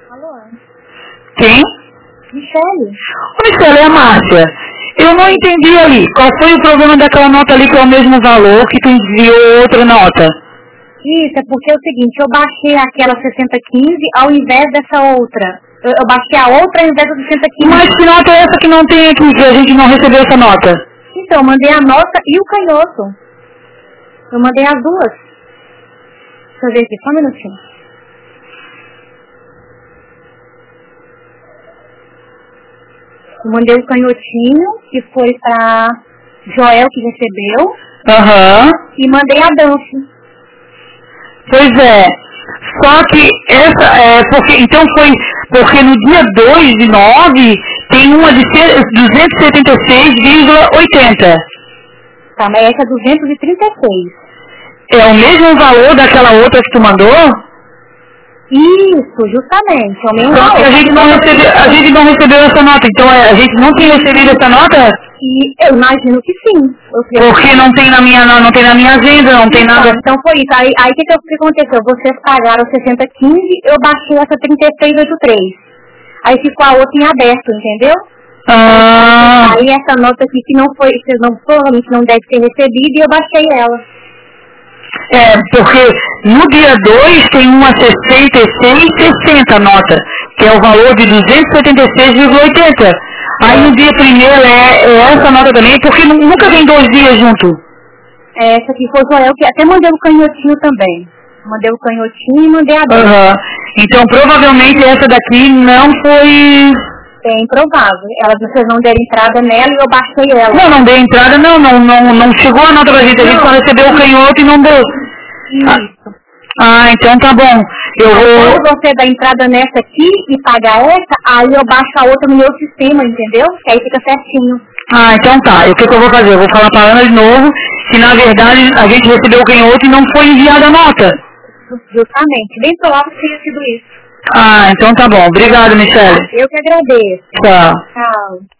Alô? Quem? Michele? Ô, Michele, é a Márcia. Eu não entendi ali. Qual foi o problema daquela nota ali que é o mesmo valor que tu enviou outra nota? Isso, é porque é o seguinte, eu baixei aquela 6015 ao invés dessa outra. Eu baixei a outra ao invés da 6015. Mas que nota é essa que não tem aqui, que a gente não recebeu essa nota? Então, eu mandei a nota e o canhoto. Eu mandei as duas. Deixa eu ver aqui, só um minutinho. Eu mandei o canhotinho, que foi pra Joel, que recebeu. Aham. E mandei a Dança. Pois é. Só que essa, então foi, porque no dia 2/9 tem uma de 276,80. Tá, mas essa é 236. É o mesmo valor daquela outra que tu mandou? Isso, justamente. É o mesmo Só que valor. a gente não recebeu essa nota. Então a gente não tem recebido essa nota? E eu imagino que sim. Porque não tem na minha agenda, não tem nada. Então foi isso. Aí o que aconteceu? Vocês pagaram 6015, eu baixei essa 3683. Aí ficou a outra em aberto, entendeu? Ah. Aí essa nota aqui que não foi, vocês não, provavelmente não deve ter recebido e eu baixei ela. Porque no dia 2 tem uma 66,60 nota, que é o valor de 276,80. Aí no dia 1º é essa nota também, porque nunca vem 2 dias junto. Essa aqui foi o Joel, que até mandei o canhotinho também. Mandei o canhotinho e mandei a dela. Então provavelmente essa daqui não foi... Bem provável. Vocês não deram entrada nela e eu baixei ela. Não deu entrada, não chegou a nota pra gente. A gente só recebeu o canhoto e não deu. Isso. Então tá bom. Eu vou... Quando você dá entrada nessa aqui e pagar essa, aí eu baixo a outra no meu sistema, entendeu? Que aí fica certinho. Então tá. O que eu vou fazer? Eu vou falar pra Ana de novo que na verdade a gente recebeu o canhoto e não foi enviada a nota. Justamente. Bem provável que tenha sido isso. Então tá bom. Obrigado, Michele. Eu que agradeço. Tchau. Tchau.